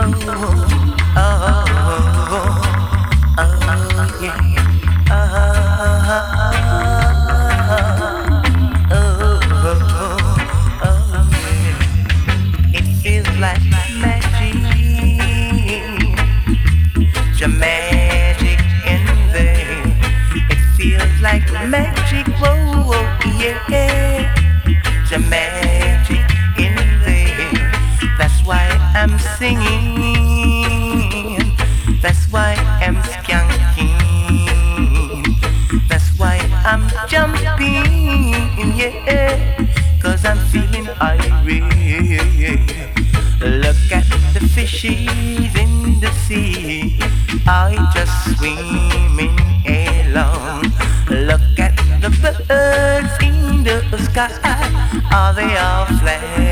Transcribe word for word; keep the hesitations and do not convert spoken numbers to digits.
Magic in there. It feels like magic, whoa, whoa, yeah. The magic in there. That's why I'm singing. That's why I'm skanking. That's why I'm jumping, yeah. Cause I'm feeling irate. Look at the fishes in the sea, are just swimming along. Look at the birds in the sky, are they all flying?